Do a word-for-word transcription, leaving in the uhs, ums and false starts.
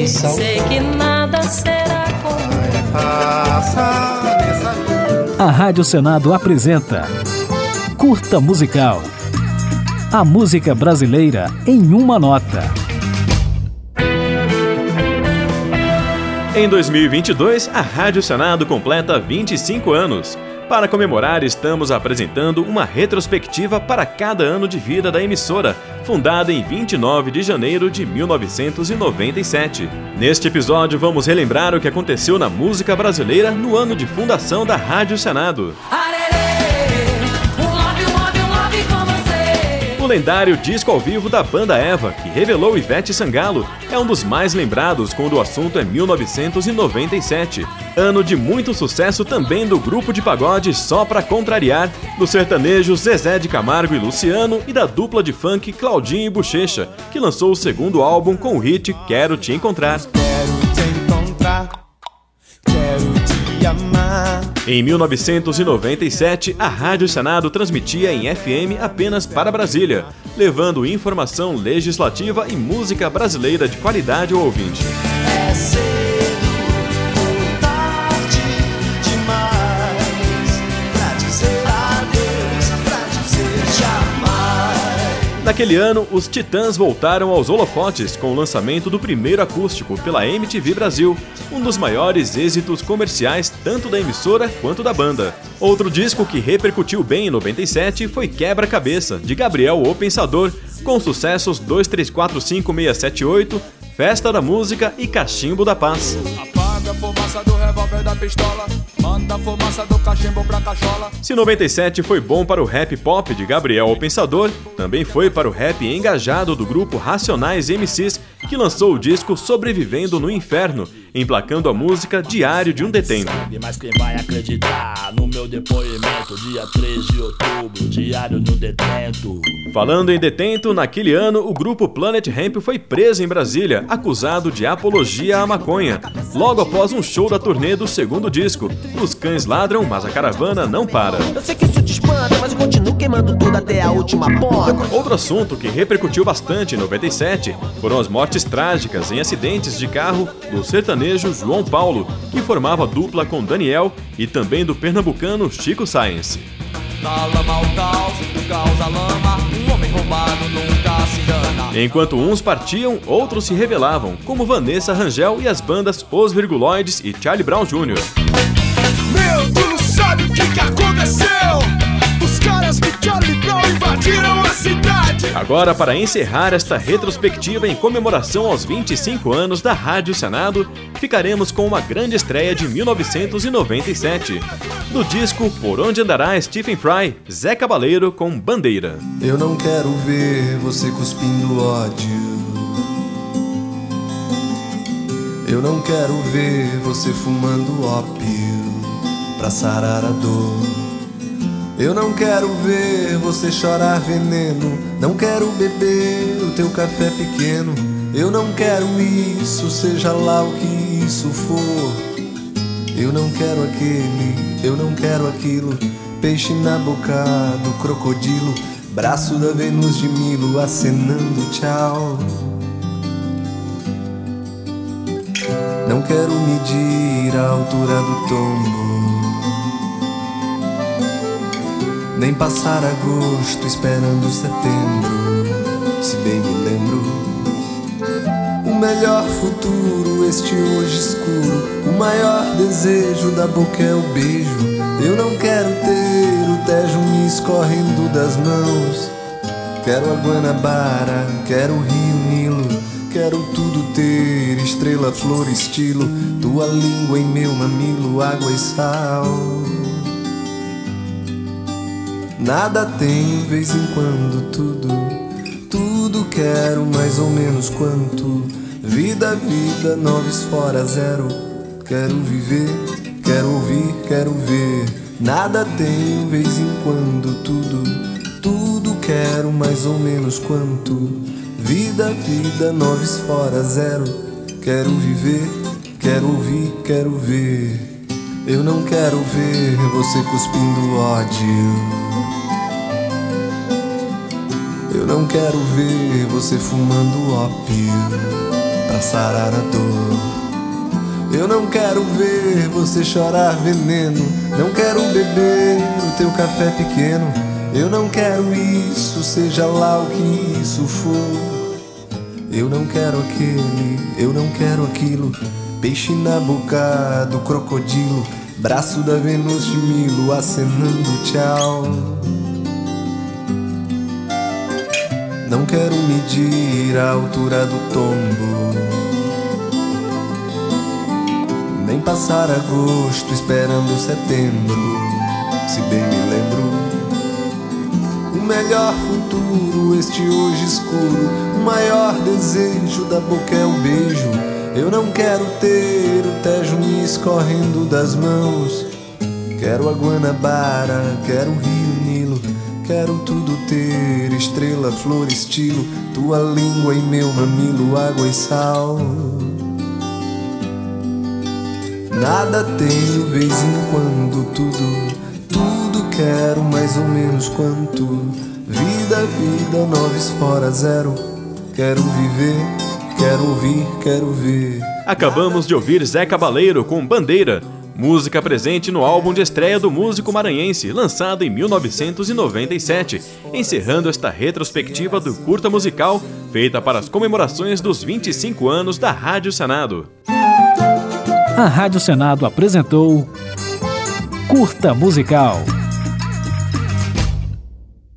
coração. Sei que nada será como A Rádio Senado apresenta Curta Musical. A música brasileira em uma nota. Em dois mil e vinte e dois, a Rádio Senado completa vinte e cinco anos. Para comemorar, estamos apresentando uma retrospectiva para cada ano de vida da emissora, fundada em vinte e nove de janeiro de mil novecentos e noventa e sete. Neste episódio, vamos relembrar o que aconteceu na música brasileira no ano de fundação da Rádio Senado. O lendário disco ao vivo da banda Eva, que revelou Ivete Sangalo, é um dos mais lembrados quando o assunto é mil novecentos e noventa e sete. Ano de muito sucesso também do grupo de pagode Só Pra Contrariar, do sertanejo Zezé de Camargo e Luciano e da dupla de funk Claudinho e Buchecha, que lançou o segundo álbum com o hit Quero Te Encontrar. Quero te encontrar, quero te amar. Em mil novecentos e noventa e sete, a Rádio Senado transmitia em F M apenas para Brasília, levando informação legislativa e música brasileira de qualidade ao ouvinte. É cedo ou tarde demais pra dizer adeus, pra dizer jamais. Naquele ano, os Titãs voltaram aos holofotes com o lançamento do primeiro acústico pela M T V Brasil, um dos maiores êxitos comerciais tanto da emissora quanto da banda. Outro disco que repercutiu bem em noventa e sete foi Quebra-Cabeça, de Gabriel o Pensador, com sucessos dois três quatro cinco seis sete oito, Festa da Música e Cachimbo da Paz. Apaga a fumaça do revólver da pistola, manda a fumaça do cachimbo pra cachola. Se noventa e sete foi bom para o rap pop de Gabriel o Pensador, também foi para o rap engajado do grupo Racionais M Cs, que lançou o disco Sobrevivendo no Inferno, emplacando a música Diário de um Detento. Mas quem vai acreditar no meu depoimento, dia três de outubro, Diário no Detento. Falando em detento, naquele ano o grupo Planet Hemp foi preso em Brasília, acusado de apologia à maconha, logo após um show da turnê do segundo disco. Os cães ladram, mas a caravana não para. Eu sei que isso te espanta, mas eu continuo queimando tudo até a última ponta. Outro assunto que repercutiu bastante em noventa e sete foram as mortes trágicas em acidentes de carro do sertanejo João Paulo, que formava dupla com Daniel, e também do pernambucano Chico Science. Na lama o caos, o caos a lama, um homem roubado nunca se engana. Enquanto uns partiam, outros se revelavam, como Vanessa Rangel e as bandas Os Virguloides e Charlie Brown Júnior Meu, tu não sabe o que que aconteceu? Os caras do Charlie Brown invadiram a cidade. Agora, para encerrar esta retrospectiva em comemoração aos vinte e cinco anos da Rádio Senado, ficaremos com uma grande estreia de mil novecentos e noventa e sete. Do disco Por Onde Andará Stephen Fry, Zé Cabaleiro com Bandeira. Eu não quero ver você cuspindo ódio. Eu não quero ver você fumando ópio pra sarar a dor. Eu não quero ver você chorar veneno. Não quero beber o teu café pequeno. Eu não quero isso, seja lá o que isso for. Eu não quero aquele, eu não quero aquilo. Peixe na boca do crocodilo, braço da Vênus de Milo acenando tchau. Não quero medir a altura do tombo, nem passar agosto esperando setembro. Se bem me lembro, o melhor futuro, este hoje escuro. O maior desejo da boca é o beijo. Eu não quero ter o Tejo me escorrendo das mãos. Quero a Guanabara, quero o Rio Nilo. Quero tudo ter, estrela, flor, estilo. Tua língua em meu mamilo, água e sal. Nada tenho, vez em quando tudo. Tudo quero, mais ou menos quanto. Vida, vida, noves fora zero. Quero viver, quero ouvir, quero ver. Nada tenho, vez em quando tudo. Tudo quero, mais ou menos quanto. Vida, vida, noves fora zero. Quero viver, quero ouvir, quero ver. Eu não quero ver você cuspindo ódio. Eu não quero ver você fumando ópio pra sarar a dor. Eu não quero ver você chorar veneno, não quero beber o teu café pequeno. Eu não quero isso, seja lá o que isso for. Eu não quero aquele, eu não quero aquilo. Peixe na boca do crocodilo, braço da Vênus de Milo acenando tchau. Não quero medir a altura do tombo, nem passar agosto esperando setembro. Se bem me lembro, o melhor futuro, este hoje escuro. O maior desejo da boca é o beijo. Eu não quero ter o Tejo me escorrendo das mãos. Quero a Guanabara, quero o Rio Nilo. Quero tudo ter, estrela, flor, estilo. Tua língua e meu mamilo, água e sal. Nada tenho, vez em quando, tudo, tudo quero, mais ou menos quanto. Vida, vida, noves fora zero. Quero viver, quero ouvir, quero ver. Acabamos de ouvir Zé Cabaleiro com Bandeira, música presente no álbum de estreia do músico maranhense, lançado em mil novecentos e noventa e sete, encerrando esta retrospectiva do curta musical, feita para as comemorações dos vinte e cinco anos da Rádio Senado. A Rádio Senado apresentou Curta Musical.